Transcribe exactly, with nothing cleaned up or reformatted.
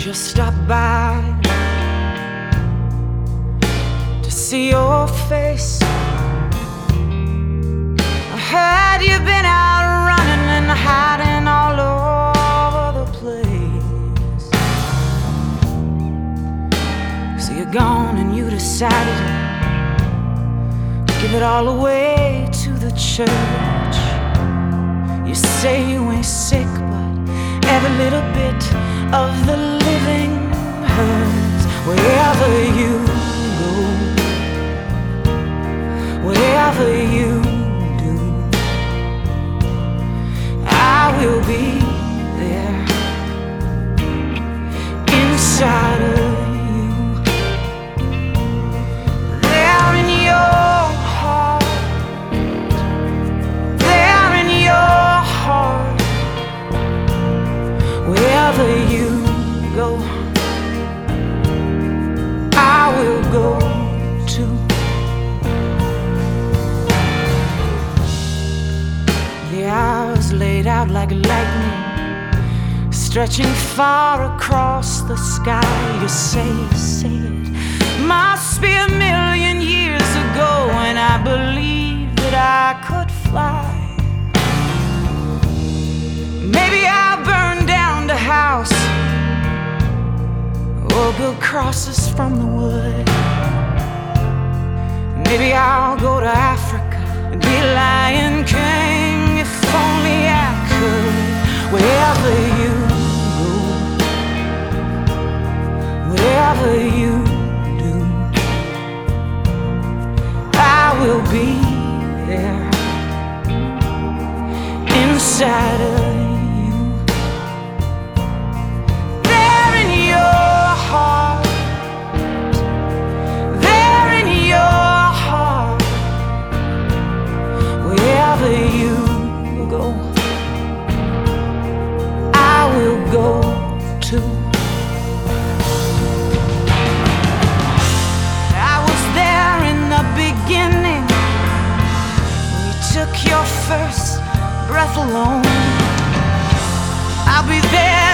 just stopped by to see your face. I heard you've been out running and hiding all over the place. So you're gone and you decided to give it all away to the church. You say you ain't sick, but every little bit of the living hurts. Wherever you go, wherever you do, I will be there inside of you, there in your heart, there in your heart. Wherever you go, I will go too. The hours laid out like lightning, stretching far across the sky. You say, say it must be a million years ago, and I believe that I could fly. Maybe I'll burn down the house or build crosses from the wood. Maybe I'll go to Africa and be Lion King if only I could. Wherever you go, wherever you do, I will be there inside of you, there in your heart, there in your heart. Wherever you go, I will go too. I was there in the beginning, you took your first breath alone. I'll be there